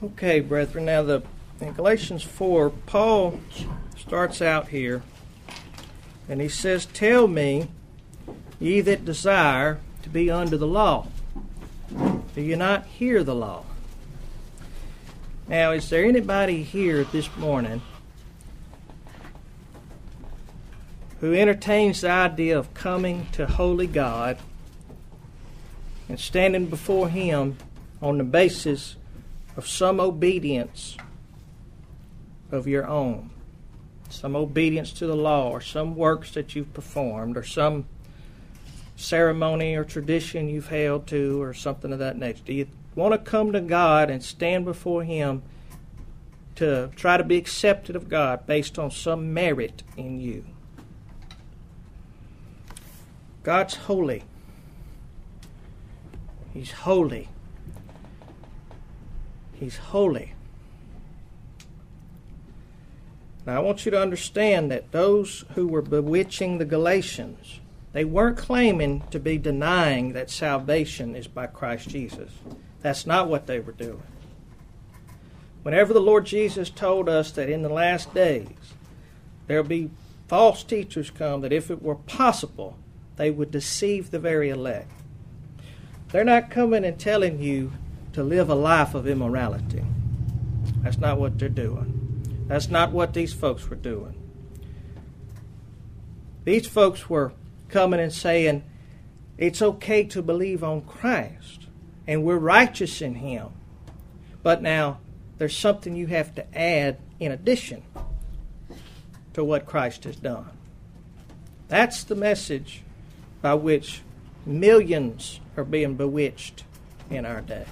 Okay, brethren, now in Galatians 4, Paul starts out here, and he says, "Tell me, ye that desire to be under the law, do you not hear the law?" Now, is there anybody here this morning who entertains the idea of coming to holy God and standing before Him on the basis of some obedience of your own, some obedience to the law, or some works that you've performed, or some ceremony or tradition you've held to, or something of that nature? Do you want to come to God and stand before Him to try to be accepted of God based on some merit in you? God's holy. He's holy. He's holy. Now, I want you to understand that those who were bewitching the Galatians, they weren't claiming to be denying that salvation is by Christ Jesus. That's not what they were doing. Whenever the Lord Jesus told us that in the last days there will be false teachers come, that if it were possible, they would deceive the very elect. They're not coming and telling you to live a life of immorality. That's not what they're doing. That's not what these folks were doing. These folks were coming and saying, it's okay to believe on Christ, and we're righteous in Him. But now, there's something you have to add in addition to what Christ has done. That's the message by which millions are being bewitched in our day.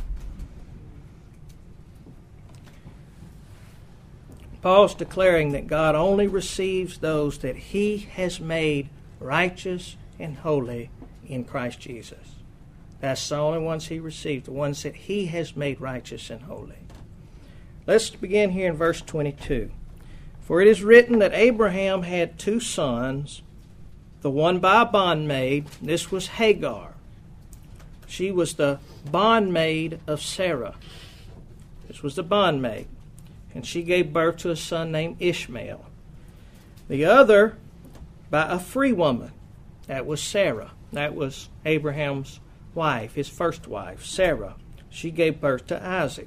Paul's declaring that God only receives those that He has made righteous and holy in Christ Jesus. That's the only ones He receives, the ones that He has made righteous and holy. Let's begin here in verse 22. "For it is written that Abraham had two sons, the one by a bondmaid." This was Hagar. She was the bondmaid of Sarah. This was the bondmaid. And she gave birth to a son named Ishmael. The other by a free woman. That was Sarah. That was Abraham's wife, his first wife, Sarah. She gave birth to Isaac.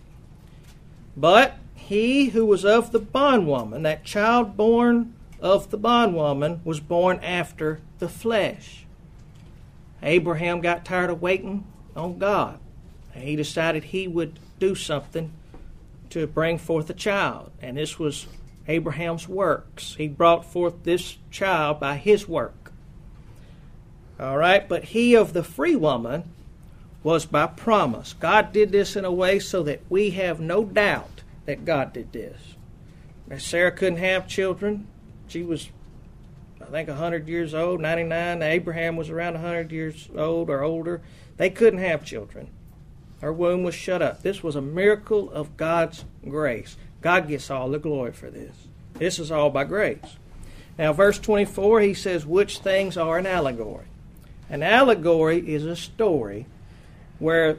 But he who was of the bondwoman, that child born of the bondwoman, was born after the flesh. Abraham got tired of waiting on God, and he decided he would do something to bring forth a child. And this was Abraham's works. He brought forth this child by his work. All right, but he of the free woman was by promise. God did this in a way so that we have no doubt that God did this. Sarah couldn't have children. She was, I think, 100 years old, 99. Abraham was around 100 years old or older. They couldn't have children. Her womb was shut up. This was a miracle of God's grace. God gets all the glory for this. This is all by grace. Now, verse 24, he says, which things are an allegory? An allegory is a story where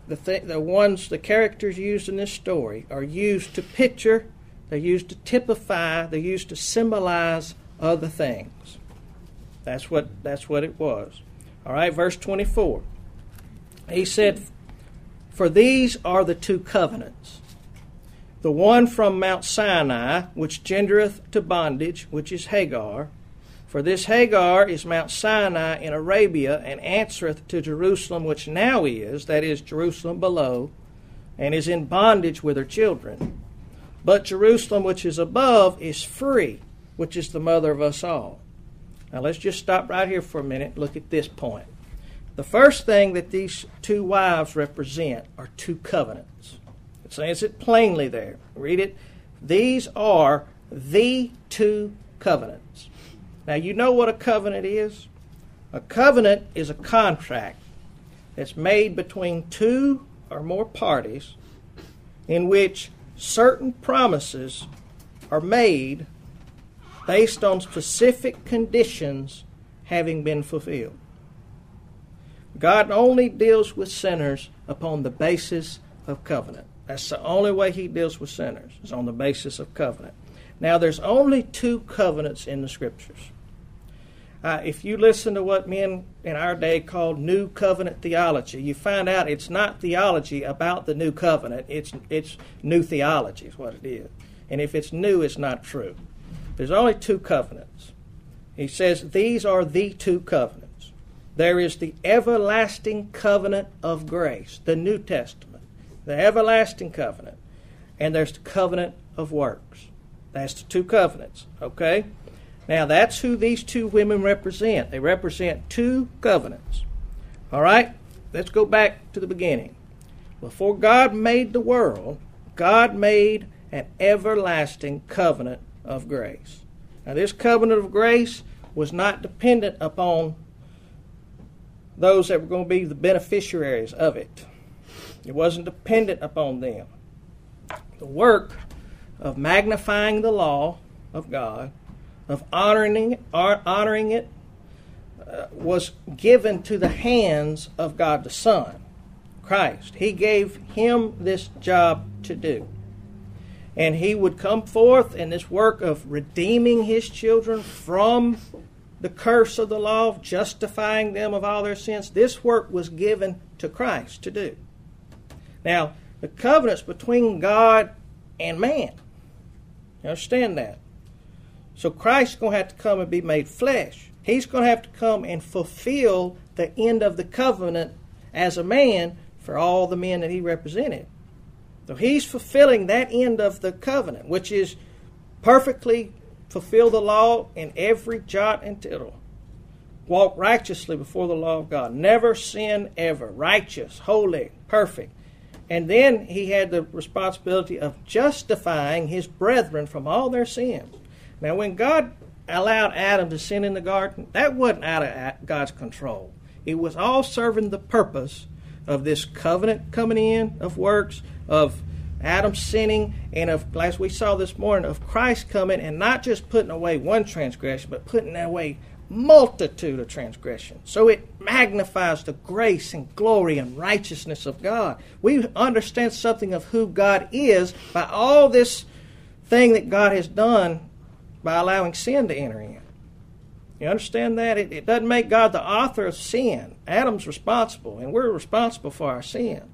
the characters used in this story are used to picture, they're used to typify, they're used to symbolize other things. That's what it was. All right, verse 24. He said, for these are the two covenants. The one from Mount Sinai, which gendereth to bondage, which is Hagar. For this Hagar is Mount Sinai in Arabia, and answereth to Jerusalem, which now is, that is, Jerusalem below, and is in bondage with her children. But Jerusalem, which is above, is free, which is the mother of us all. Now let's just stop right here for a minute and look at this point. The first thing that these two wives represent are two covenants. It says it plainly there. Read it. These are the two covenants. Now, you know what a covenant is? A covenant is a contract that's made between two or more parties in which certain promises are made based on specific conditions having been fulfilled. God only deals with sinners upon the basis of covenant. That's the only way he deals with sinners, is on the basis of covenant. Now, there's only 2 covenants in the Scriptures. If you listen to what men in our day call New Covenant theology, you find out it's not theology about the New Covenant. It's new theology is what it is. And if it's new, it's not true. There's only 2 covenants. He says these are the 2 covenants. There is the everlasting covenant of grace, the New Testament, the everlasting covenant. And there's the covenant of works. That's the 2 covenants, okay? Now, that's who these 2 women represent. They represent 2 covenants. All right? Let's go back to the beginning. Before God made the world, God made an everlasting covenant of grace. Now, this covenant of grace was not dependent upon those that were going to be the beneficiaries of it. It wasn't dependent upon them. The work of magnifying the law of God, of honoring it, was given to the hands of God the Son, Christ. He gave him this job to do. And he would come forth in this work of redeeming his children from the curse of the law, justifying them of all their sins. This work was given to Christ to do. Now, the covenant's between God and man. You understand that? So Christ's going to have to come and be made flesh. He's going to have to come and fulfill the end of the covenant as a man for all the men that he represented. So he's fulfilling that end of the covenant, which is perfectly fulfill the law in every jot and tittle. Walk righteously before the law of God. Never sin ever. Righteous, holy, perfect. And then he had the responsibility of justifying his brethren from all their sins. Now, when God allowed Adam to sin in the garden, that wasn't out of God's control. It was all serving the purpose of this covenant coming in, of works, of Adam sinning, and of, as we saw this morning, of Christ coming and not just putting away one transgression, but putting away multitude of transgressions. So it magnifies the grace and glory and righteousness of God. We understand something of who God is by all this thing that God has done by allowing sin to enter in. You understand that? It doesn't make God the author of sin. Adam's responsible, and we're responsible for our sin.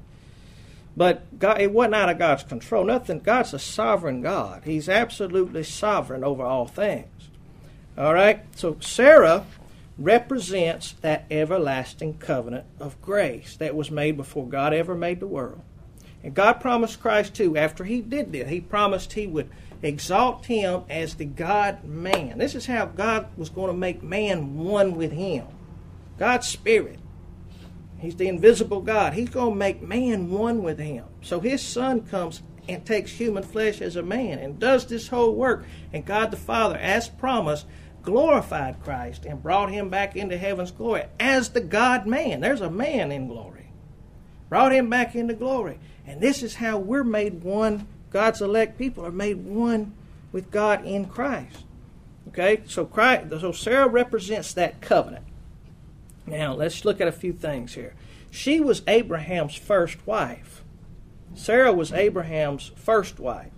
But God, it wasn't out of God's control. Nothing. God's a sovereign God. He's absolutely sovereign over all things. All right? So Sarah represents that everlasting covenant of grace that was made before God ever made the world. And God promised Christ, too, after he did this, he promised he would exalt him as the God-man. This is how God was going to make man one with him. God's Spirit. He's the invisible God. He's going to make man one with him. So his Son comes and takes human flesh as a man and does this whole work. And God the Father, as promised, glorified Christ and brought him back into heaven's glory as the God-man. There's a man in glory. Brought him back into glory. And this is how we're made one. God's elect people are made one with God in Christ. Okay, so Sarah represents that covenant. Now, let's look at a few things here. She was Abraham's first wife. Sarah was Abraham's first wife.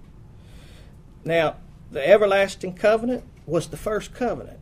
Now, the everlasting covenant was the first covenant.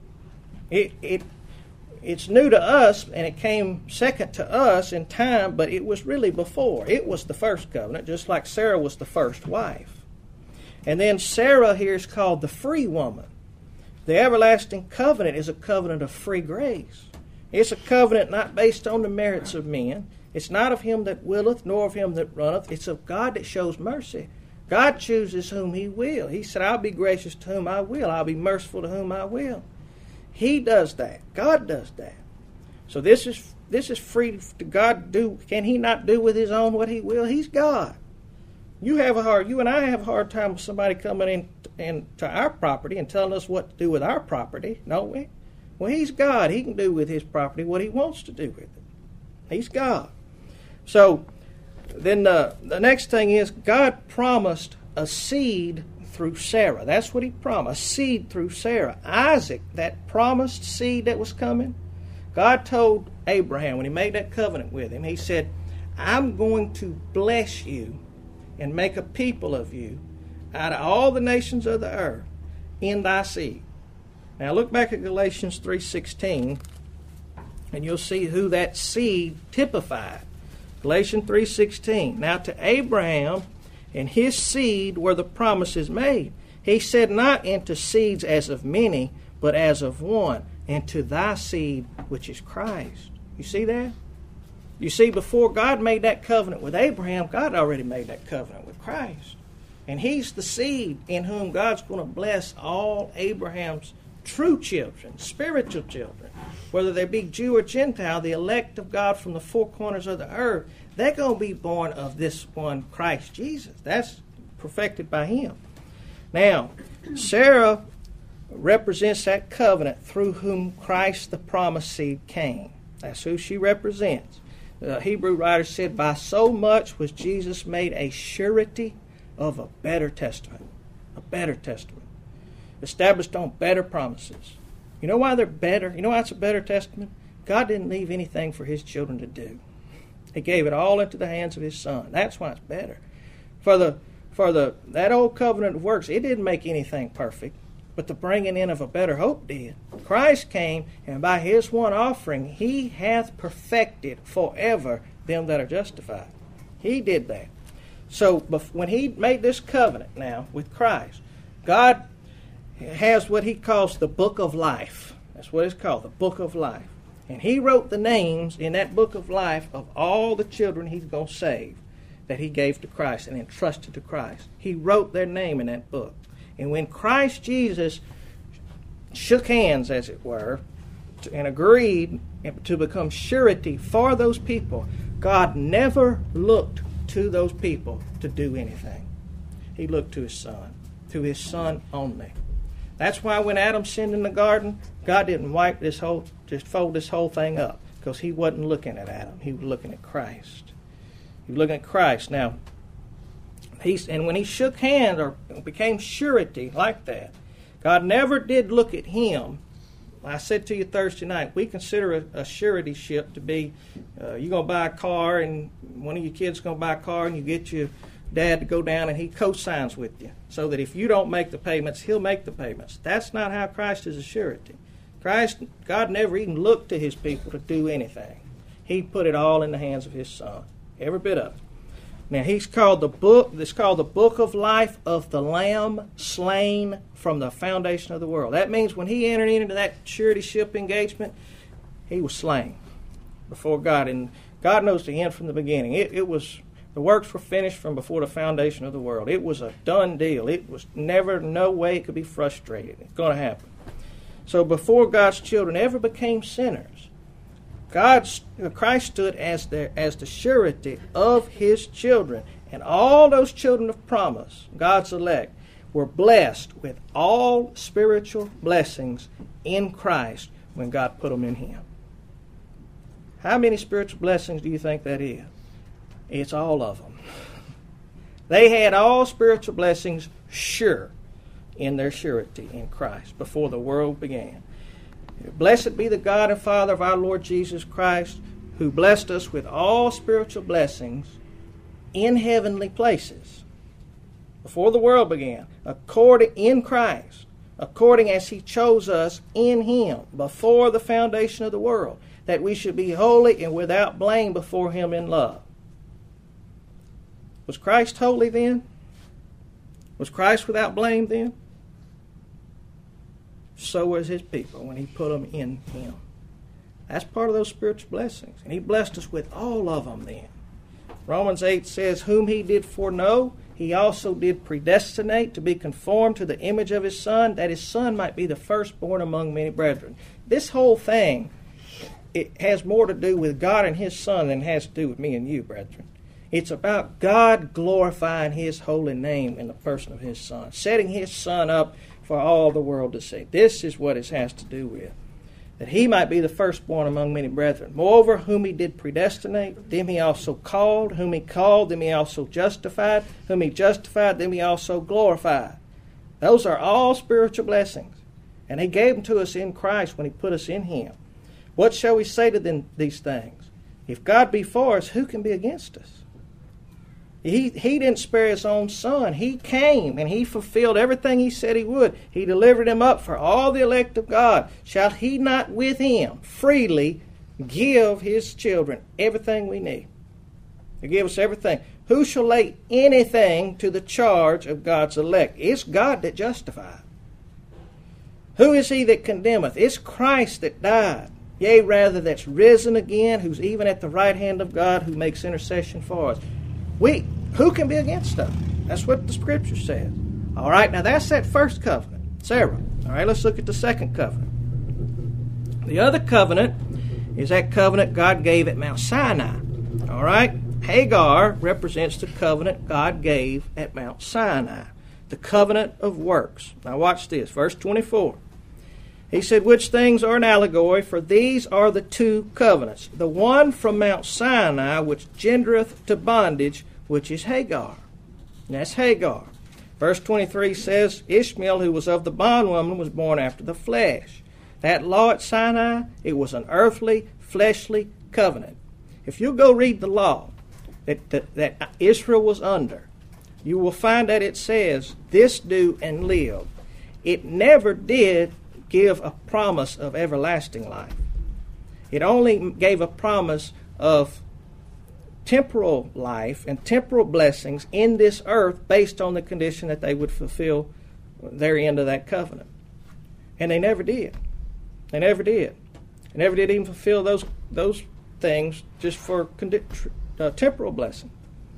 It's new to us, and it came second to us in time, but it was really before. It was the first covenant, just like Sarah was the first wife. And then Sarah here is called the free woman. The everlasting covenant is a covenant of free grace. It's a covenant not based on the merits of men. It's not of him that willeth, nor of him that runneth. It's of God that shows mercy. God chooses whom he will. He said, I'll be gracious to whom I will. I'll be merciful to whom I will. He does that. God does that. So this is free to God do. Can he not do with his own what he will? He's God. You and I have a hard time with somebody coming in to our property and telling us what to do with our property, don't we? Well, he's God. He can do with his property what he wants to do with it. He's God. So then the next thing is God promised a seed through Sarah. That's what he promised, a seed through Sarah. Isaac, that promised seed that was coming, God told Abraham when he made that covenant with him, he said, I'm going to bless you and make a people of you out of all the nations of the earth in thy seed. Now look back at Galatians 3:16, and you'll see who that seed typified. Galatians 3:16. Now to Abraham and his seed were the promises made. He said not into seeds as of many, but as of one, and to thy seed, which is Christ. You see that? You see, before God made that covenant with Abraham, God already made that covenant with Christ. And he's the seed in whom God's going to bless all Abraham's true children, spiritual children. Whether they be Jew or Gentile, the elect of God from the four corners of the earth, they're going to be born of this one Christ Jesus. That's perfected by him. Now, Sarah represents that covenant through whom Christ the promised seed came. That's who she represents. The Hebrew writer said, by so much was Jesus made a surety of a better testament. A better testament. Established on better promises. You know why they're better? You know why it's a better testament? God didn't leave anything for his children to do. He gave it all into the hands of his Son. That's why it's better. For that old covenant of works, it didn't make anything perfect, but the bringing in of a better hope did. Christ came, and by his one offering, he hath perfected forever them that are justified. He did that. So when he made this covenant now with Christ, God has what he calls the book of life. That's what it's called, the book of life. And he wrote the names in that book of life of all the children he's going to save that he gave to Christ and entrusted to Christ. He wrote their name in that book. And when Christ Jesus shook hands, as it were, and agreed to become surety for those people, God never looked to those people to do anything. He looked to his Son only. That's why when Adam sinned in the garden, God didn't just fold this whole thing up, because he wasn't looking at Adam. He was looking at Christ. He was looking at Christ. Now, and when he shook hands or became surety like that, God never did look at him. I said to you Thursday night, we consider a suretyship to be, you're going to buy a car, and one of your kids going to buy a car, and you get your dad to go down and he co-signs with you, so that if you don't make the payments, he'll make the payments. That's not how Christ is a surety. God never even looked to his people to do anything. He put it all in the hands of his Son, every bit of it. Now it's called the book of life of the Lamb slain from the foundation of the world. That means when he entered into that suretyship engagement, he was slain before God, and God knows the end from the beginning. The works were finished from before the foundation of the world. It was a done deal. It was never, no way it could be frustrated. It's going to happen. So before God's children ever became sinners, Christ stood as the surety of his children. And all those children of promise, God's elect, were blessed with all spiritual blessings in Christ when God put them in him. How many spiritual blessings do you think that is? It's all of them. They had all spiritual blessings sure in their surety in Christ before the world began. Blessed be the God and Father of our Lord Jesus Christ, who blessed us with all spiritual blessings in heavenly places before the world began, in Christ, according as he chose us in him before the foundation of the world, that we should be holy and without blame before him in love. Was Christ holy then? Was Christ without blame then? So was his people when he put them in him. That's part of those spiritual blessings. And he blessed us with all of them then. Romans 8 says, whom he did foreknow, he also did predestinate to be conformed to the image of his Son, that his Son might be the firstborn among many brethren. This whole thing, it has more to do with God and his Son than it has to do with me and you, brethren. It's about God glorifying his holy name in the person of his Son, setting his Son up for all the world to see. This is what it has to do with. That he might be the firstborn among many brethren. Moreover, whom he did predestinate, them he also called. Whom he called, them he also justified. Whom he justified, them he also glorified. Those are all spiritual blessings. And he gave them to us in Christ when he put us in him. What shall we say to these things? If God be for us, who can be against us? He didn't spare his own son. He came and he fulfilled everything he said he would. He delivered him up for all the elect of God. Shall he not with him freely give his children everything we need? He give us everything. Who shall lay anything to the charge of God's elect? It's God that justifies. Who is he that condemneth? It's Christ that died. Yea, rather, that's risen again, who's even at the right hand of God, who makes intercession for us. Who can be against us? That's what the Scripture says. All right, now that's that first covenant, Sarah. All right, let's look at the second covenant. The other covenant is that covenant God gave at Mount Sinai. All right, Hagar represents the covenant God gave at Mount Sinai, the covenant of works. Now watch this, verse 24. He said, which things are an allegory, for these are the two covenants. The one from Mount Sinai, which gendereth to bondage, which is Hagar. And that's Hagar. Verse 23 says, Ishmael, who was of the bondwoman, was born after the flesh. That law at Sinai, it was an earthly, fleshly covenant. If you go read the law that Israel was under, you will find that it says, this do and live. It never did give a promise of everlasting life. It only gave a promise of temporal life and temporal blessings in this earth based on the condition that they would fulfill their end of that covenant. And they never did. They never did. They never did even fulfill those things just for temporal blessing.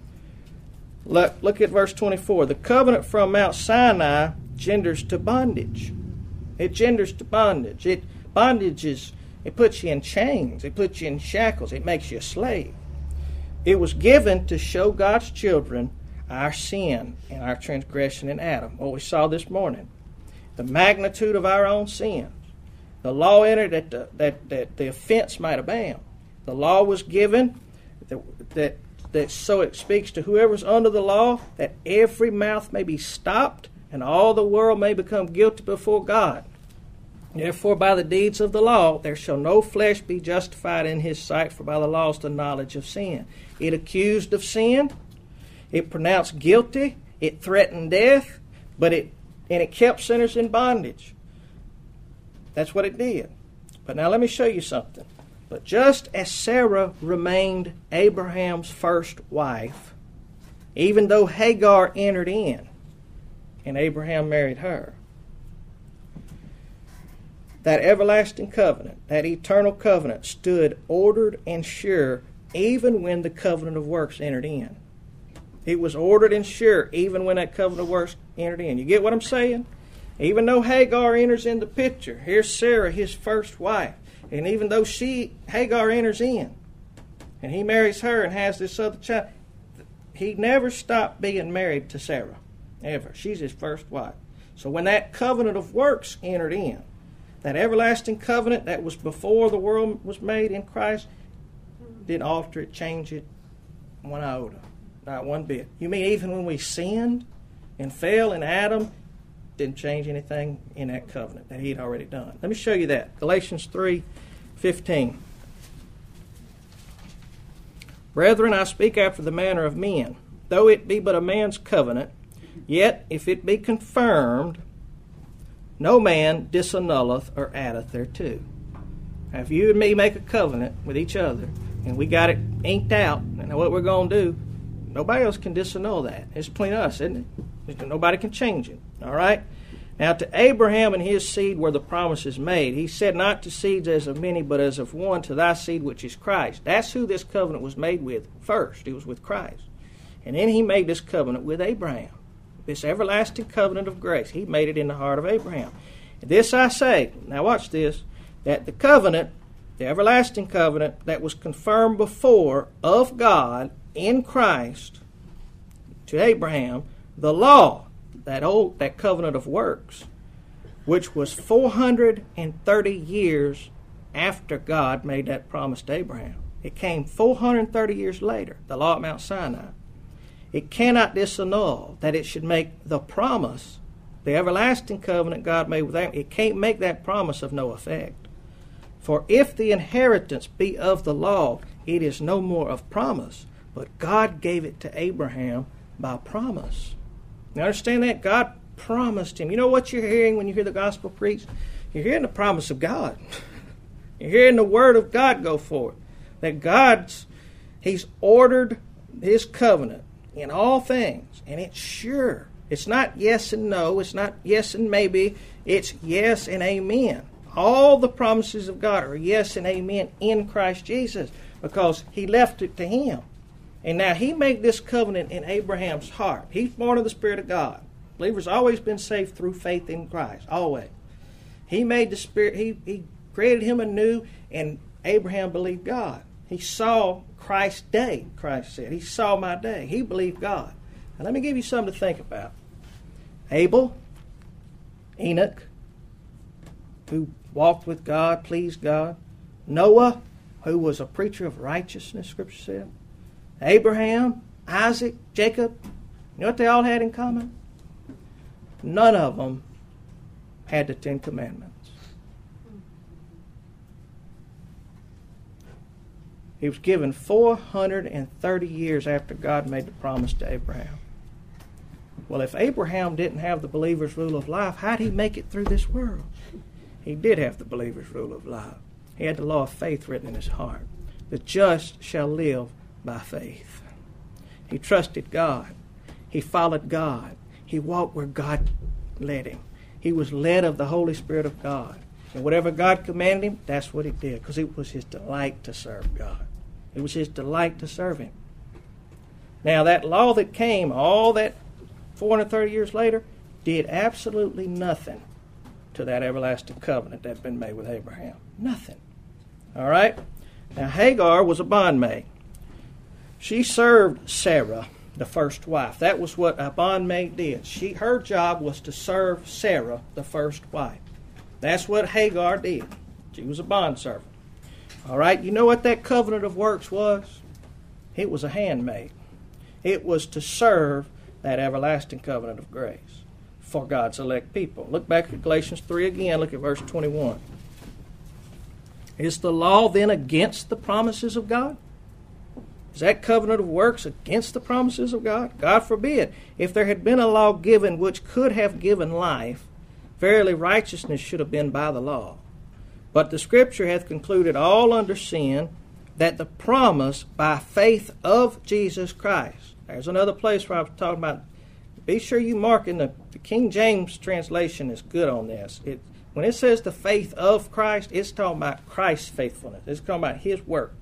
Look at verse 24. The covenant from Mount Sinai genders to bondage. It genders to bondage. It puts you in chains. It puts you in shackles. It makes you a slave. It was given to show God's children our sin and our transgression in Adam. What we saw this morning. The magnitude of our own sins. The law entered that the offense might abound. The law was given that so it speaks to whoever's under the law, that every mouth may be stopped and all the world may become guilty before God. Therefore, by the deeds of the law, there shall no flesh be justified in his sight, for by the law is the knowledge of sin. It accused of sin, it pronounced guilty, it threatened death, and it kept sinners in bondage. That's what it did. But now let me show you something. But just as Sarah remained Abraham's first wife, even though Hagar entered in, and Abraham married her, that everlasting covenant, that eternal covenant, stood ordered and sure even when the covenant of works entered in. It was ordered and sure even when that covenant of works entered in. You get what I'm saying? Even though Hagar enters in the picture, here's Sarah, his first wife, and even though Hagar enters in, and he marries her and has this other child, he never stopped being married to Sarah, ever. She's his first wife. So when that covenant of works entered in, that everlasting covenant that was before the world was made in Christ, didn't alter it, change it, one iota, not one bit. You mean even when we sinned and fell in Adam, didn't change anything in that covenant that he had already done? Let me show you that. Galatians 3:15. Brethren, I speak after the manner of men. Though it be but a man's covenant, yet if it be confirmed, no man disannulleth or addeth thereto. Now, if you and me make a covenant with each other, and we got it inked out, and what we're going to do, nobody else can disannul that. It's between us, isn't it? Nobody can change it. All right? Now, to Abraham and his seed were the promises made. He said, not to seeds as of many, but as of one, to thy seed which is Christ. That's who this covenant was made with first. It was with Christ. And then he made this covenant with Abraham. This everlasting covenant of grace. He made it in the heart of Abraham. This I say, now watch this, that the covenant, the everlasting covenant that was confirmed before of God in Christ to Abraham, the law, that covenant of works, which was 430 years after God made that promise to Abraham. It came 430 years later, the law at Mount Sinai. It cannot disannul that it should make the promise, the everlasting covenant God made with Abraham, it can't make that promise of no effect. For if the inheritance be of the law, it is no more of promise, But God gave it to Abraham by promise. You understand that? God promised him. You know what you're hearing when you hear the gospel preached? You're hearing the promise of God. You're hearing the word of God go forth. That He's ordered His covenant in all things. And it's sure. It's not yes and no. It's not yes and maybe. It's yes and amen. All the promises of God are yes and amen in Christ Jesus because He left it to Him. And now He made this covenant in Abraham's heart. He's born of the Spirit of God. Believers always been saved through faith in Christ. Always. He made the Spirit, He created him anew, and Abraham believed God. He saw Christ's day, Christ said. He saw my day. He believed God. Now let me give you something to think about. Abel, Enoch, who walked with God, pleased God. Noah, who was a preacher of righteousness, Scripture said. Abraham, Isaac, Jacob. You know what they all had in common? None of them had the Ten Commandments. He was given 430 years after God made the promise to Abraham. Well, if Abraham didn't have the believer's rule of life, how'd he make it through this world? He did have the believer's rule of life. He had the law of faith written in his heart. The just shall live by faith. He trusted God. He followed God. He walked where God led him. He was led of the Holy Spirit of God. And whatever God commanded him, that's what he did, because it was his delight to serve God. It was his delight to serve him. Now, that law that came, all that 430 years later, did absolutely nothing to that everlasting covenant that had been made with Abraham. Nothing. All right? Now, Hagar was a bondmaid. She served Sarah, the first wife. That was what a bondmaid did. Her job was to serve Sarah, the first wife. That's what Hagar did. She was a bondservant. All right, you know what that covenant of works was? It was a handmaid. It was to serve that everlasting covenant of grace for God's elect people. Look back at Galatians 3 again. Look at verse 21. Is the law then against the promises of God? Is that covenant of works against the promises of God? God forbid. If there had been a law given which could have given life, verily righteousness should have been by the law. But the Scripture hath concluded all under sin, that the promise by faith of Jesus Christ. There's another place where I was talking about. Be sure you mark in the King James translation is good on this. When it says the faith of Christ, it's talking about Christ's faithfulness. It's talking about His work.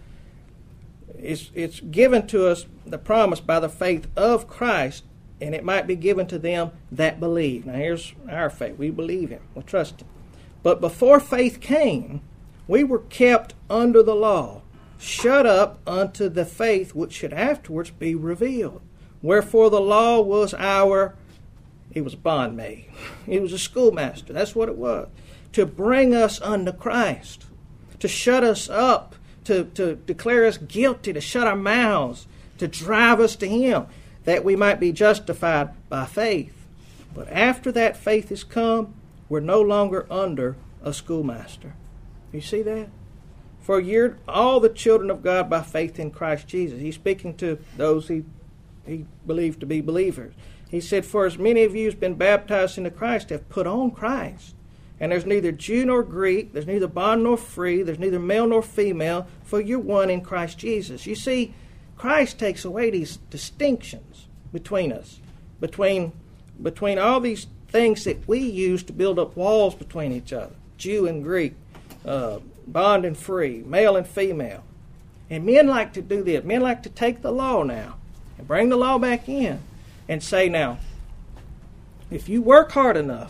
It's given to us, the promise, by the faith of Christ, and it might be given to them that believe. Now here's our faith. We believe Him. We trust Him. But before faith came, we were kept under the law, shut up unto the faith which should afterwards be revealed. Wherefore the law was it was a bondmaid. It was a schoolmaster. That's what it was. To bring us unto Christ. To shut us up. To declare us guilty. To shut our mouths. To drive us to Him. That we might be justified by faith. But after that faith has come, we're no longer under a schoolmaster. You see that? For you're all the children of God by faith in Christ Jesus. He's speaking to those he believed to be believers. He said, for as many of you have been baptized into Christ have put on Christ. And there's neither Jew nor Greek, there's neither bond nor free, there's neither male nor female, for you're one in Christ Jesus. You see, Christ takes away these distinctions between us, between all these things that we use to build up walls between each other. Jew and Greek, bond and free, male and female. And men like to do this. Men like to take the law now and bring the law back in and say, now, if you work hard enough,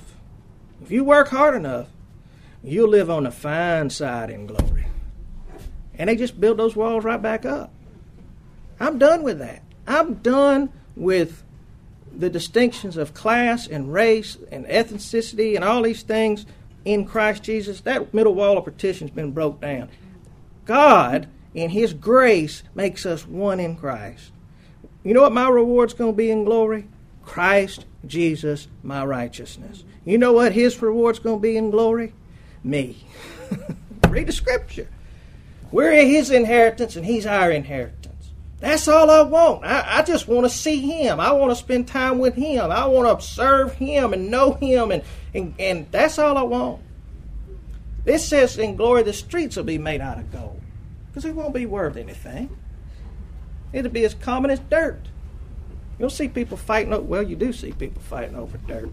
you'll live on the fine side in glory. And they just build those walls right back up. I'm done with that. I'm done with the distinctions of class and race and ethnicity and all these things in Christ Jesus. That middle wall of partition has been broke down. God, in His grace, makes us one in Christ. You know what my reward's going to be in glory? Christ Jesus, my righteousness. You know what His reward's going to be in glory? Me. Read the Scripture. We're His inheritance and He's our inheritance. That's all I want. I just want to see Him. I want to spend time with Him. I want to observe Him and know Him, and that's all I want. This says in glory the streets will be made out of gold, because it won't be worth anything. It'll be as common as dirt. You don't see people fighting over, well, you do see people fighting over dirt.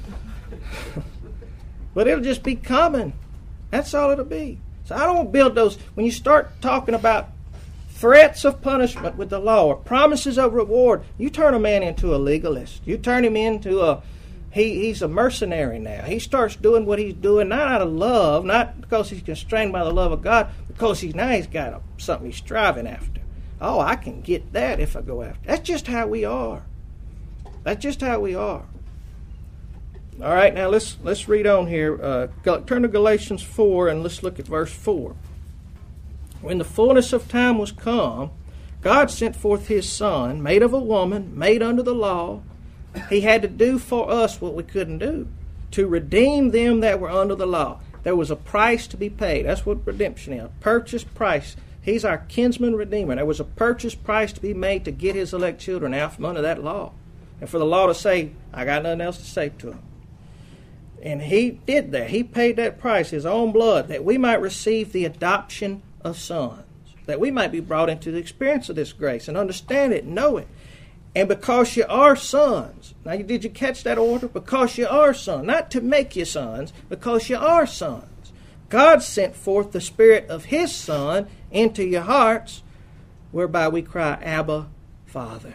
But it'll just be common. That's all it'll be. So I don't build those. When you start talking about threats of punishment with the law or promises of reward, you turn a man into a legalist. You turn him into he's a mercenary now. He starts doing what he's doing not out of love, not because he's constrained by the love of God, because he's got something he's striving after. Oh, I can get that if I go after. That's just how we are. That's just how we are. All right, now let's read on here. Turn to Galatians 4 and let's look at verse 4. When the fullness of time was come, God sent forth His Son, made of a woman, made under the law. He had to do for us what we couldn't do, to redeem them that were under the law. There was a price to be paid. That's what redemption is, a purchase price. He's our kinsman redeemer. There was a purchase price to be made to get His elect children out from under that law. And for the law to say, I got nothing else to say to them. And He did that. He paid that price, His own blood, that we might receive the adoption of sons, that we might be brought into the experience of this grace and understand it and know it. And because you are sons, now did you catch that order? Because you are sons, not to make you sons, because you are sons. God sent forth the Spirit of His Son into your hearts, whereby we cry, Abba, Father.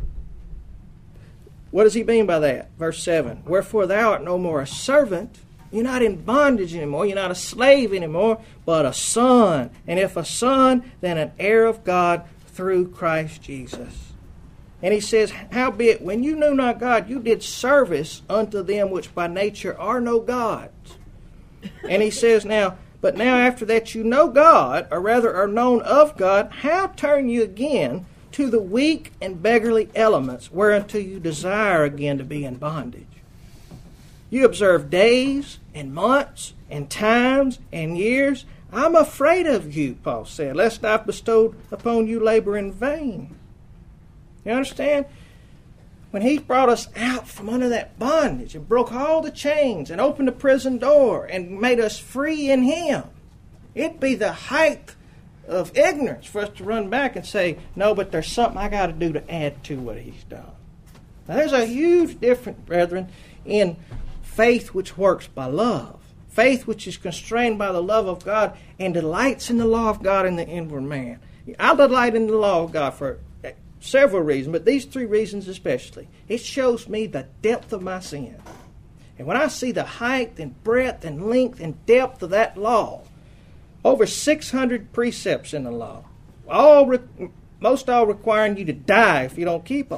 What does He mean by that? Verse 7, wherefore thou art no more a servant. You're not in bondage anymore. You're not a slave anymore, but a son. And if a son, then an heir of God through Christ Jesus. And He says, howbeit, when you knew not God, you did service unto them which by nature are no gods. And He says now, but now after that you know God, or rather are known of God, how turn you again to the weak and beggarly elements, whereunto you desire again to be in bondage? You observe days and months and times and years. I'm afraid of you, Paul said, lest I've bestowed upon you labor in vain. You understand? When He brought us out from under that bondage and broke all the chains and opened the prison door and made us free in Him, it'd be the height of ignorance for us to run back and say, no, but there's something I got to do to add to what He's done. Now, there's a huge difference, brethren, in faith which works by love, faith which is constrained by the love of God and delights in the law of God in the inward man. I delight in the law of God for several reasons, but these three reasons especially. It shows me the depth of my sin. And when I see the height and breadth and length and depth of that law, over 600 precepts in the law, most all requiring you to die if you don't keep them.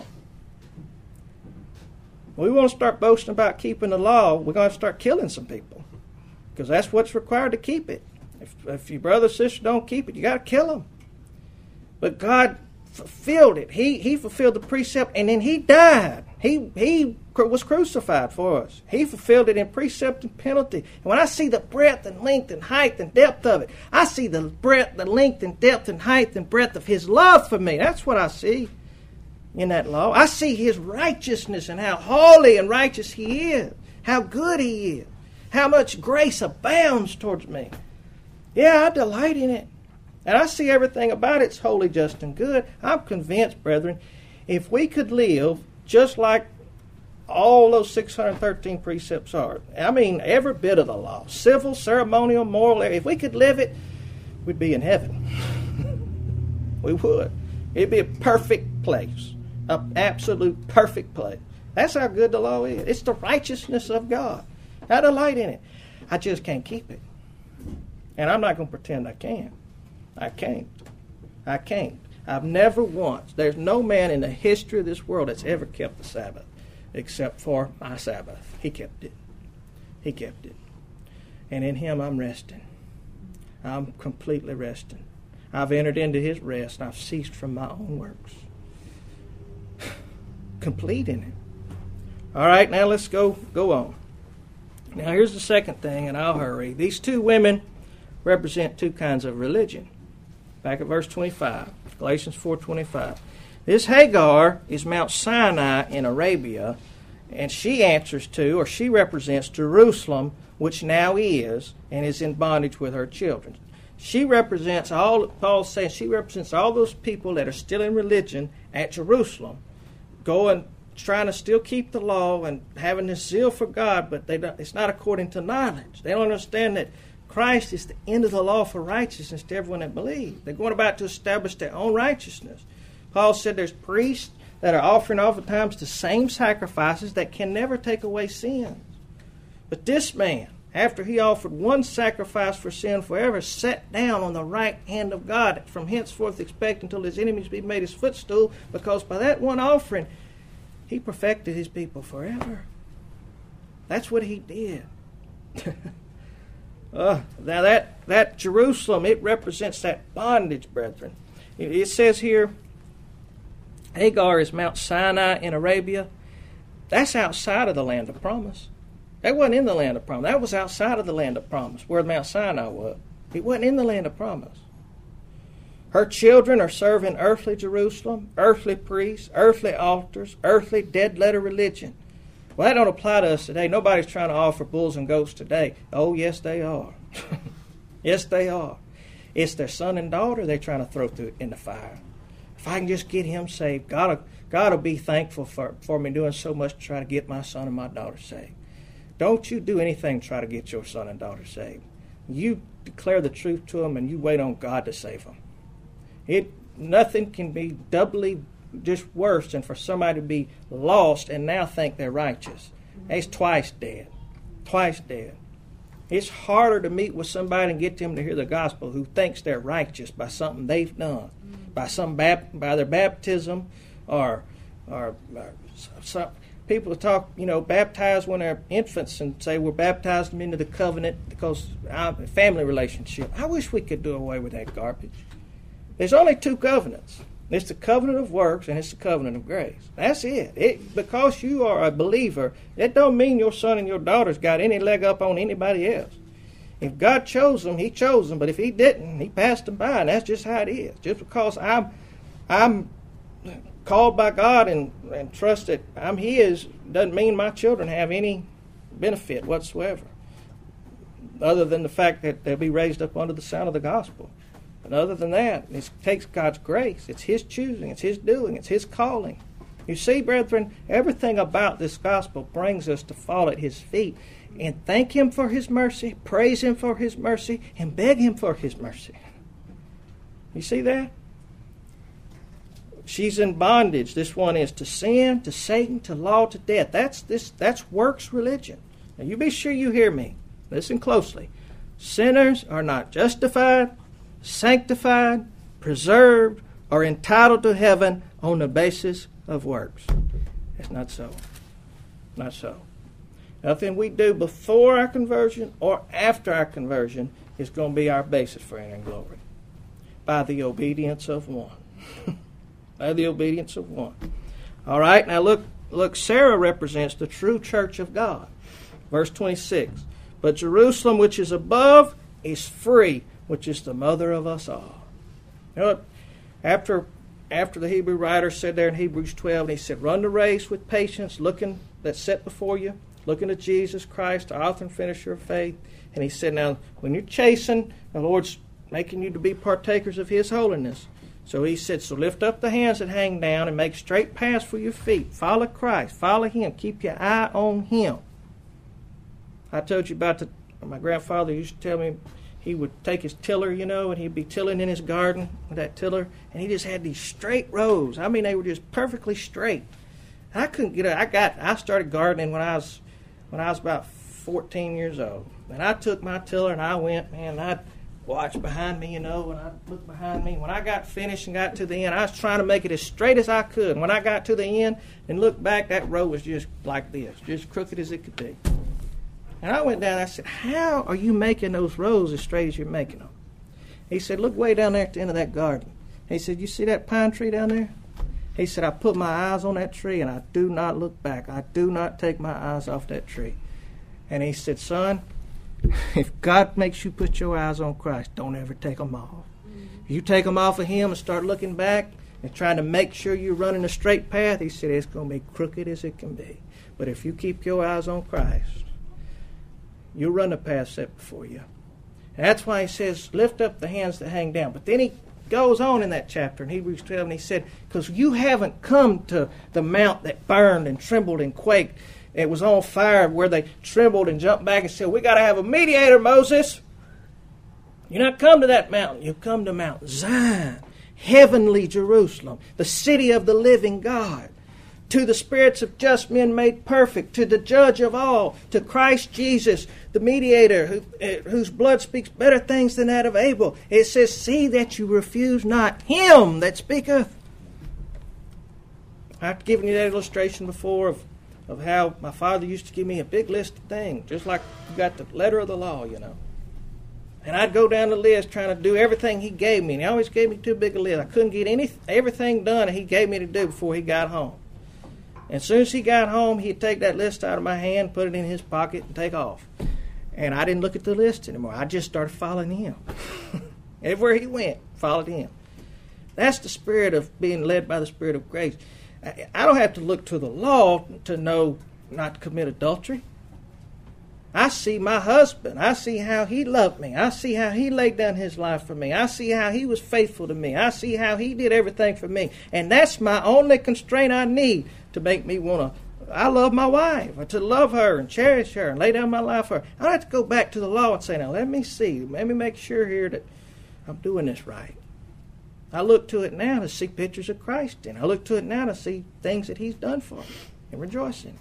We want to start boasting about keeping the law, we're going to start killing some people, because that's what's required to keep it. If your brother or sister don't keep it, you got to kill them. But God fulfilled it. He fulfilled the precept, and then He died. He was crucified for us. He fulfilled it in precept and penalty. And when I see the breadth and length and height and depth of it, I see the breadth, the length and depth and height and breadth of His love for me. That's what I see in that law. I see His righteousness and how holy and righteous He is, how good He is, how much grace abounds towards me. Yeah, I delight in it. And I see everything about it's holy, just, and good. I'm convinced, brethren, if we could live just like all those 613 precepts are, I mean, every bit of the law, civil, ceremonial, moral, if we could live it, we'd be in heaven. We would. It'd be a perfect place, an absolute perfect place. That's how good the law is. It's the righteousness of God. I delight in it. I just can't keep it. And I'm not going to pretend I can. I can't. I've never once, there's no man in the history of this world that's ever kept the Sabbath except for my Sabbath. He kept it. He kept it. And in Him I'm resting. I'm completely resting. I've entered into His rest and I've ceased from my own works. Complete in it. All right, now let's go on. Now here's the second thing, and I'll hurry. These two women represent two kinds of religion. Back at verse 25. Galatians 4:25. This Hagar is Mount Sinai in Arabia, and she answers to, or she represents Jerusalem, which now is, and is in bondage with her children. She represents all, Paul's saying, she represents all those people that are still in religion at Jerusalem, going, trying to still keep the law and having this zeal for God, but it's not according to knowledge. They don't understand that Christ is the end of the law for righteousness to everyone that believes. They're going about to establish their own righteousness. Paul said there's priests that are offering oftentimes the same sacrifices that can never take away sins. But this man, after he offered one sacrifice for sin forever, sat down on the right hand of God, from henceforth expect until his enemies be made his footstool, because by that one offering, he perfected his people forever. That's what he did. Now that Jerusalem, it represents that bondage, brethren. It says here, Hagar is Mount Sinai in Arabia. That's outside of the land of promise. That wasn't in the land of promise. That was outside of the land of promise, where Mount Sinai was. It wasn't in the land of promise. Her children are serving earthly Jerusalem, earthly priests, earthly altars, earthly dead-letter religion. Well, that don't apply to us today. Nobody's trying to offer bulls and goats today. Oh, yes, they are. Yes, they are. It's their son and daughter they're trying to throw in the fire. If I can just get him saved, God will be thankful for me doing so much to try to get my son and my daughter saved. Don't you do anything to try to get your son and daughter saved. You declare the truth to them and you wait on God to save them. Nothing can be doubly just worse than for somebody to be lost and now think they're righteous. It's twice dead. Twice dead. It's harder to meet with somebody and get them to hear the gospel who thinks they're righteous by something they've done, by their baptism, or some people talk, baptized when they're infants and say we're baptized them into the covenant because family relationship. I wish we could do away with that garbage. There's only two covenants. It's the covenant of works and it's the covenant of grace. That's it. Because you are a believer, that don't mean your son and your daughter's got any leg up on anybody else. If God chose them, he chose them. But if he didn't, he passed them by. And that's just how it is. Just because I'm called by God and trust that I'm his doesn't mean my children have any benefit whatsoever, other than the fact that they'll be raised up under the sound of the gospel. But other than that, it takes God's grace. It's his choosing. It's his doing. It's his calling. You see, brethren, everything about this gospel brings us to fall at his feet and thank him for his mercy, praise him for his mercy, and beg him for his mercy. You see that? She's in bondage. This one is to sin, to Satan, to law, to death. That's works religion. Now you be sure you hear me. Listen closely. Sinners are not justified, sanctified, preserved, or entitled to heaven on the basis of works. It's not so. Not so. Nothing we do before our conversion or after our conversion is going to be our basis for entering glory. By the obedience of one. By the obedience of one. All right, now look, Sarah represents the true church of God. Verse 26. But Jerusalem, which is above, is free, which is the mother of us all. You know what? After the Hebrew writer said there in Hebrews 12, and he said, run the race with patience, looking that's set before you, looking at Jesus Christ, the author and finisher of faith. And he said, now, when you're chasing, the Lord's making you to be partakers of his holiness. So he said, so lift up the hands that hang down and make straight paths for your feet. Follow Christ. Follow him. Keep your eye on him. I told you about my grandfather used to tell me he would take his tiller, and he'd be tilling in his garden with that tiller, and he just had these straight rows. I mean, they were just perfectly straight. I couldn't get it. I started gardening when I was about 14 years old. And I took my tiller and I went, and I'd watch behind me, and I'd look behind me. When I got finished and got to the end, I was trying to make it as straight as I could. And when I got to the end and looked back, that row was just like this, just crooked as it could be. And I went down and I said, how are you making those rows as straight as you're making them? He said, look way down there at the end of that garden. He said, you see that pine tree down there? He said, I put my eyes on that tree and I do not look back. I do not take my eyes off that tree. And he said, son, if God makes you put your eyes on Christ, don't ever take them off. You take them off of him and start looking back and trying to make sure you're running a straight path, he said it's going to be crooked as it can be. But if you keep your eyes on Christ, you'll run the path set before you. And that's why he says, lift up the hands that hang down. But then he goes on in that chapter in Hebrews 12, and he said, because you haven't come to the mount that burned and trembled and quaked. It was on fire where they trembled and jumped back and said, we got to have a mediator, Moses. You not come to that mountain. You come to Mount Zion, heavenly Jerusalem, the city of the living God. To the spirits of just men made perfect, to the judge of all, to Christ Jesus, the mediator, whose blood speaks better things than that of Abel. It says, see that you refuse not him that speaketh. I've given you that illustration before of how my father used to give me a big list of things, just like you got the letter of the law, you know. And I'd go down the list trying to do everything he gave me. And he always gave me too big a list. I couldn't get everything done that he gave me to do before he got home. And as soon as he got home, he'd take that list out of my hand, put it in his pocket, and take off. And I didn't look at the list anymore. I just started following him. Everywhere he went, followed him. That's the spirit of being led by the Spirit of grace. I don't have to look to the law to know not to commit adultery. I see my husband. I see how he loved me. I see how he laid down his life for me. I see how he was faithful to me. I see how he did everything for me. And that's my only constraint I need to make me want to, I love my wife, or to love her and cherish her and lay down my life for her. I don't have to go back to the law and say, now let me see. Let me make sure here that I'm doing this right. I look to it now to see pictures of Christ in. I look to it now to see things that he's done for me and rejoice in.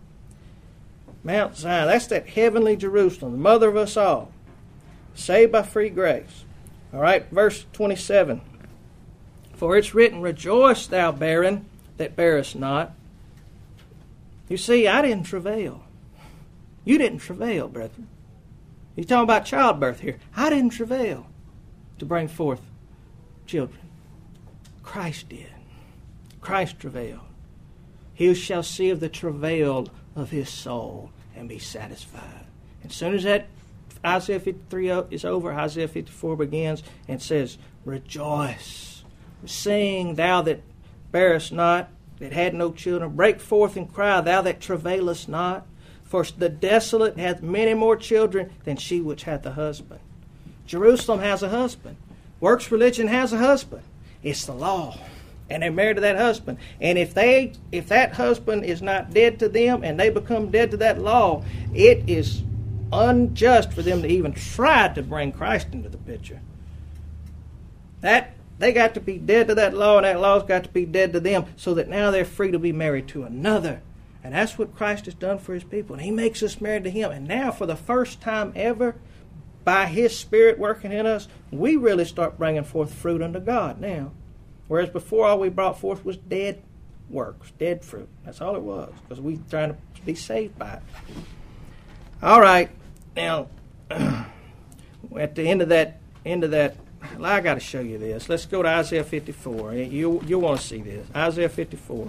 Mount Zion, that's that heavenly Jerusalem, the mother of us all, saved by free grace. All right, verse 27. For it's written, rejoice, thou barren that bearest not. You see, I didn't travail. You didn't travail, brethren. You're talking about childbirth here. I didn't travail to bring forth children. Christ did. Christ travailed. He shall see of the travail of his soul and be satisfied. As soon as that Isaiah 53 is over, Isaiah 54 begins and says, rejoice. Sing, thou that bearest not, that had no children. Break forth and cry, thou that travailest not. For the desolate hath many more children than she which hath a husband. Jerusalem has a husband. Works religion has a husband. It's the law. And they're married to that husband. And if that husband is not dead to them and they become dead to that law, it is unjust for them to even try to bring Christ into the picture. They got to be dead to that law, and that law's got to be dead to them, so that now they're free to be married to another. And that's what Christ has done for his people. And he makes us married to him. And now, for the first time ever, by his Spirit working in us, we really start bringing forth fruit unto God now. Whereas before, all we brought forth was dead works, dead fruit. That's all it was, because we trying to be saved by it. All right, now at the end of that, well, I got to show you this. Let's go to Isaiah 54. You'll want to see this. Isaiah 54.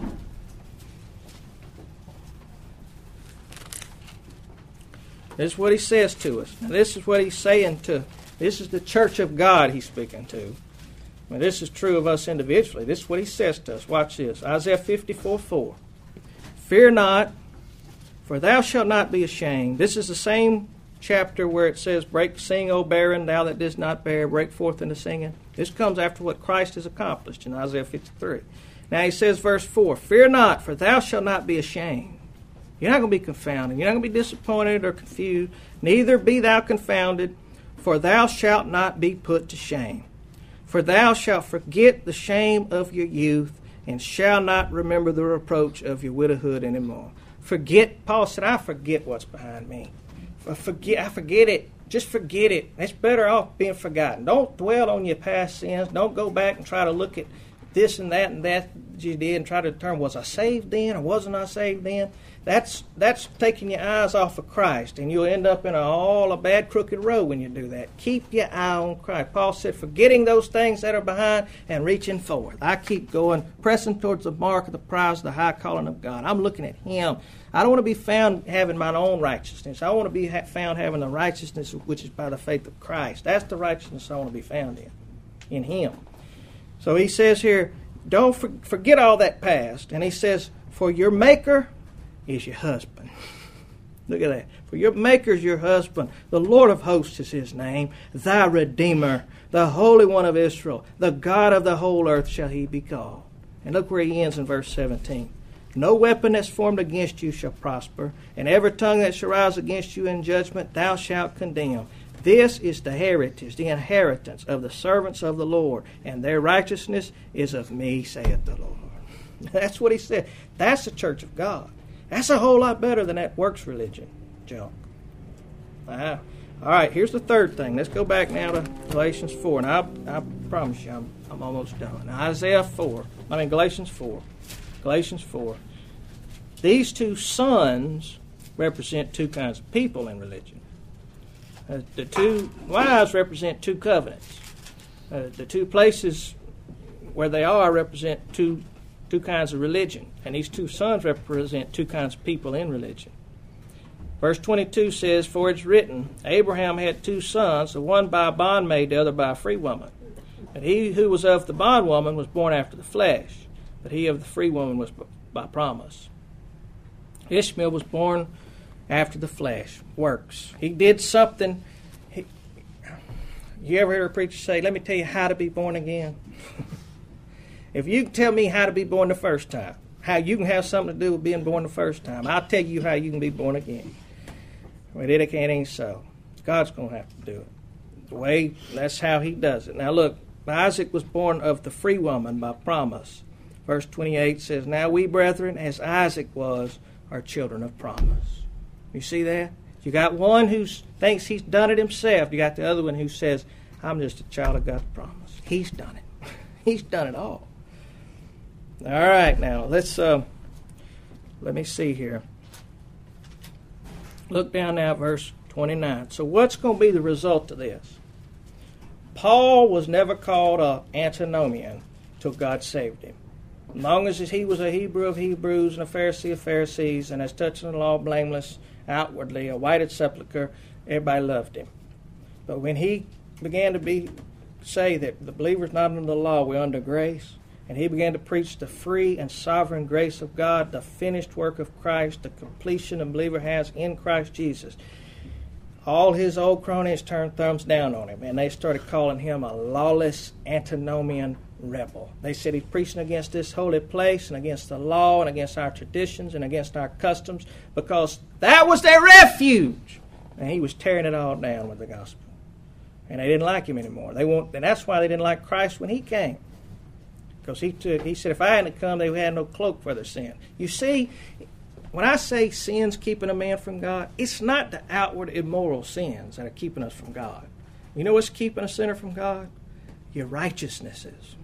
This is what he says to us. Now, this is what he's saying to. This is the church of God he's speaking to. Now, this is true of us individually. This is what he says to us. Watch this. Isaiah 54:4. Fear not, for thou shalt not be ashamed. This is the same chapter where it says, sing, O barren, thou that didst not bear, break forth into singing. This comes after what Christ has accomplished in Isaiah 53. Now he says, verse 4, Fear not, for thou shalt not be ashamed. You're not going to be confounded. You're not going to be disappointed or confused. Neither be thou confounded, for thou shalt not be put to shame. For thou shalt forget the shame of your youth, and shall not remember the reproach of your widowhood anymore. Forget, Paul said, I forget what's behind me. I forget it. Just forget it. It's better off being forgotten. Don't dwell on your past sins. Don't go back and try to look at this and that you did and try to determine, was I saved then or wasn't I saved then? That's taking your eyes off of Christ, and you'll end up in a bad crooked road when you do that. Keep your eye on Christ. Paul said, forgetting those things that are behind and reaching forward. I keep going, pressing towards the mark of the prize of the high calling of God. I'm looking at him. I don't want to be found having my own righteousness. I want to be found having the righteousness which is by the faith of Christ. That's the righteousness I want to be found in. in Him. So he says here, don't forget all that past. And he says, for your Maker is your husband. Look at that. For your Maker is your husband. The Lord of hosts is His name. Thy Redeemer, the Holy One of Israel, the God of the whole earth shall He be called. And look where he ends in verse 17. No weapon that's formed against you shall prosper, and every tongue that shall rise against you in judgment thou shalt condemn. This is the heritage, the inheritance of the servants of the Lord, and their righteousness is of me, saith the Lord. That's what he said. That's the church of God. That's a whole lot better than that works religion junk. All right, here's the third thing. Let's go back now to Galatians 4. And I promise you, I'm almost done. Now, Galatians 4. Galatians 4. These two sons represent two kinds of people in religion. The two wives represent two covenants. The two places where they are represent two kinds of religion. And these two sons represent two kinds of people in religion. Verse 22 says, for it's written, Abraham had two sons, the one by a bondmaid, the other by a free woman. And he who was of the bondwoman was born after the flesh, but he of the free woman was by promise. Ishmael was born after the flesh, works. He did something. You ever hear a preacher say, let me tell you how to be born again? If you can tell me how to be born the first time, how you can have something to do with being born the first time, I'll tell you how you can be born again. But it ain't so. God's going to have to do it. That's how He does it. Now look, Isaac was born of the free woman by promise. Verse 28 says, now we, brethren, as Isaac was, are children of promise. You see that? You got one who thinks he's done it himself. You got the other one who says, I'm just a child of God's promise. He's done it. He's done it all. All right, now let's let me see here. Look down now at verse 29. So what's going to be the result of this? Paul was never called an antinomian till God saved him. As long as he was a Hebrew of Hebrews and a Pharisee of Pharisees, and as touching the law blameless outwardly, a whited sepulchre, everybody loved him. But when he began to say that the believer's not under the law, we're under grace, and he began to preach the free and sovereign grace of God, the finished work of Christ, the completion the believer has in Christ Jesus, all his old cronies turned thumbs down on him, and they started calling him a lawless antinomian rebel. They said he's preaching against this holy place and against the law and against our traditions and against our customs, because that was their refuge. And he was tearing it all down with the gospel. And they didn't like him anymore. And that's why they didn't like Christ when he came. Because he said, if I hadn't come, they had no cloak for their sin. You see, when I say sins keeping a man from God, it's not the outward immoral sins that are keeping us from God. You know what's keeping a sinner from God? Your righteousnesses.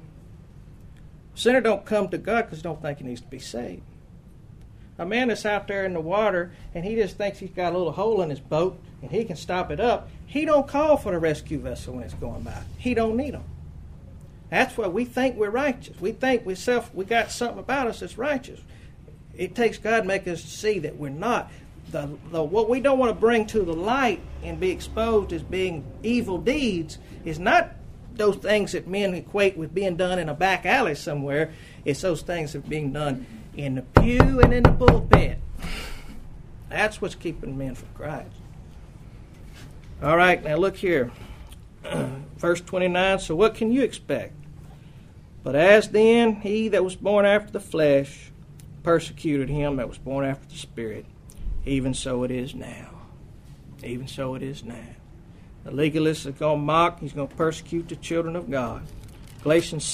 A sinner don't come to God because he don't think he needs to be saved. A man that's out there in the water and he just thinks he's got a little hole in his boat and he can stop it up, he don't call for the rescue vessel when it's going by. He don't need them. That's why we think we're righteous. We think we got something about us that's righteous. It takes God to make us see that we're not. What we don't want to bring to the light and be exposed as being evil deeds is not those things that men equate with being done in a back alley somewhere. It's those things that are being done in the pew and in the pulpit. That's what's keeping men from Christ. All right, now look here. Verse 29, so what can you expect? But as then he that was born after the flesh persecuted him that was born after the Spirit, even so it is now. Even so it is now. The legalist is going to mock. He's going to persecute the children of God. Galatians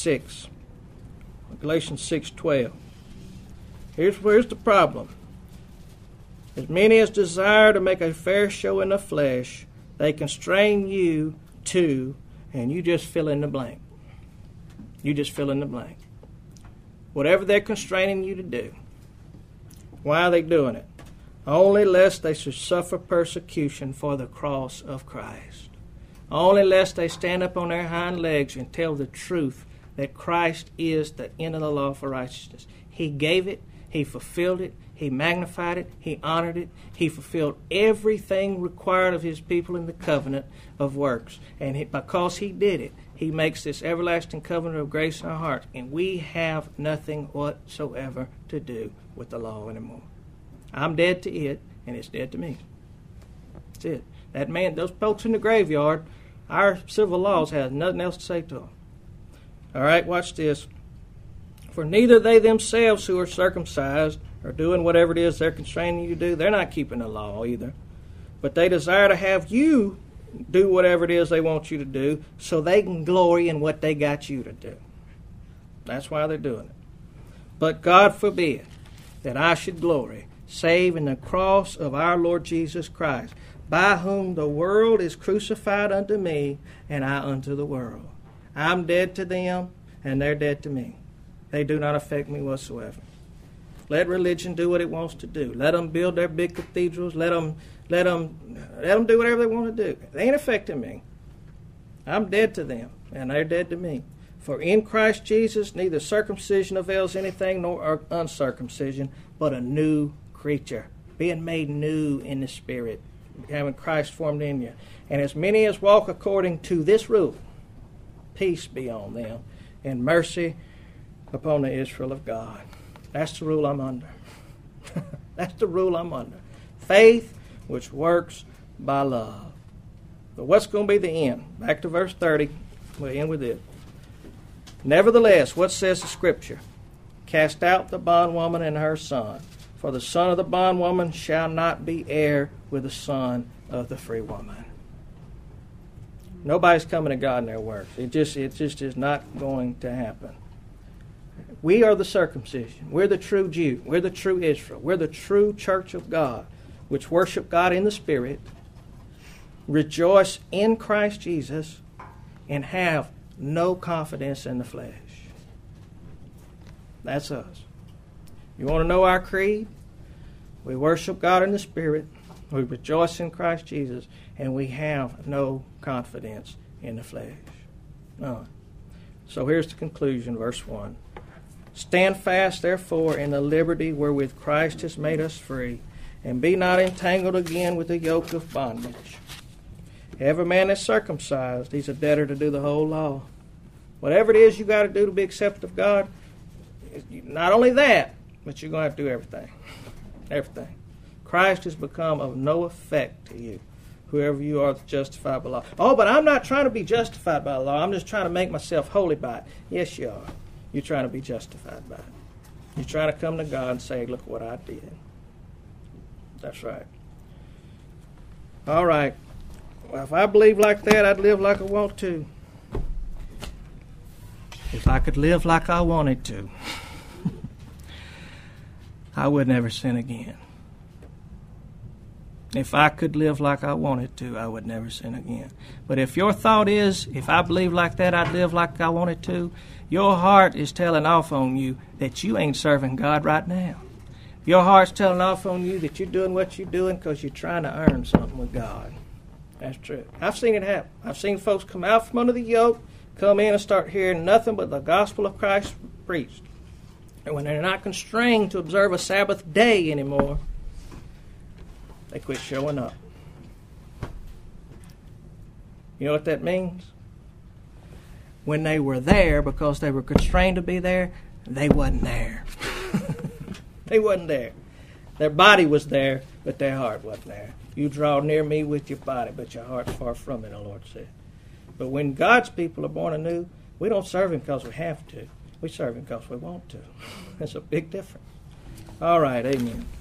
6:12. Here's the problem. As many as desire to make a fair show in the flesh, they constrain you to, and you just fill in the blank. You just fill in the blank. Whatever they're constraining you to do. Why are they doing it? Only lest they should suffer persecution for the cross of Christ. Only lest they stand up on their hind legs and tell the truth that Christ is the end of the law for righteousness. He gave it. He fulfilled it. He magnified it. He honored it. He fulfilled everything required of his people in the covenant of works. And because he did it, He makes this everlasting covenant of grace in our hearts, and we have nothing whatsoever to do with the law anymore. I'm dead to it, and it's dead to me. That's it. That man, those folks in the graveyard, our civil laws have nothing else to say to them. All right, watch this. For neither they themselves who are circumcised are doing whatever it is they're constraining you to do. They're not keeping the law either. But they desire to have you do whatever it is they want you to do so they can glory in what they got you to do. That's why they're doing it. But God forbid that I should glory, save in the cross of our Lord Jesus Christ, by whom the world is crucified unto me, and I unto the world. I'm dead to them, and they're dead to me. They do not affect me whatsoever. Let religion do what it wants to do. Let them build their big cathedrals. Let them do whatever they want to do. They ain't affecting me. I'm dead to them, and they're dead to me. For in Christ Jesus neither circumcision avails anything nor uncircumcision, but a new creature, being made new in the Spirit, having Christ formed in you. And as many as walk according to this rule, peace be on them, and mercy upon the Israel of God. That's the rule I'm under. That's the rule I'm under. Faith which works by love. But what's going to be the end? Back to verse 30. We'll end with this. Nevertheless, what says the Scripture? Cast out the bondwoman and her son, for the son of the bondwoman shall not be heir with the son of the free woman. Nobody's coming to God in their works. It just is not going to happen. We are the circumcision. We're the true Jew. We're the true Israel. We're the true church of God, which worship God in the Spirit, rejoice in Christ Jesus, and have no confidence in the flesh. That's us. You want to know our creed? We worship God in the Spirit, we rejoice in Christ Jesus, and we have no confidence in the flesh. None. So here's the conclusion, verse 1. Stand fast, therefore, in the liberty wherewith Christ has made us free, and be not entangled again with the yoke of bondage. Every man that's circumcised, he's a debtor to do the whole law. Whatever it is you got to do to be accepted of God, not only that, but you're going to have to do everything. Everything. Christ has become of no effect to you, whoever you are that's justified by law. Oh, but I'm not trying to be justified by law. I'm just trying to make myself holy by it. Yes, you are. You're trying to be justified by it. You're trying to come to God and say, look what I did. That's right. All right. Well, if I believe like that, I'd live like I want to. If I could live like I wanted to, I would never sin again. If I could live like I wanted to, I would never sin again. But if your thought is, if I believe like that, I'd live like I wanted to, your heart is telling off on you that you ain't serving God right now. Your heart's telling off on you that you're doing what you're doing because you're trying to earn something with God. That's true. I've seen it happen. I've seen folks come out from under the yoke, come in and start hearing nothing but the gospel of Christ preached. And when they're not constrained to observe a Sabbath day anymore, they quit showing up. You know what that means? When they were there because they were constrained to be there, they wasn't there. They wasn't there. Their body was there, but their heart wasn't there. You draw near me with your body, but your heart's far from me, the Lord said. But when God's people are born anew, we don't serve Him because we have to. We serve Him because we want to. That's a big difference. All right, amen.